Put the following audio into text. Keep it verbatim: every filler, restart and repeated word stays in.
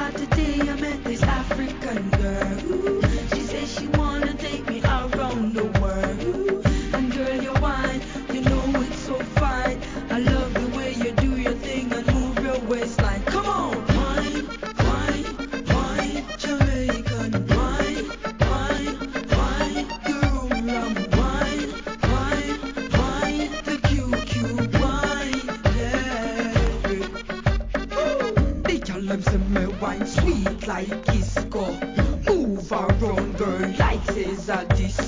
other day I met this African girl. Ooh, she said she wanna take me around the world. Ooh, and girl, you wine, you know it's so fine. I love the way you do your thing and move your waistline. Come on, wine, wine, wine, Jamaican wine, wine, wine, the room rum wine, wine, wine, the Q Q wine, yeah. The girl them say me wine sweet like Kisco. Move around, girl, like says a disco.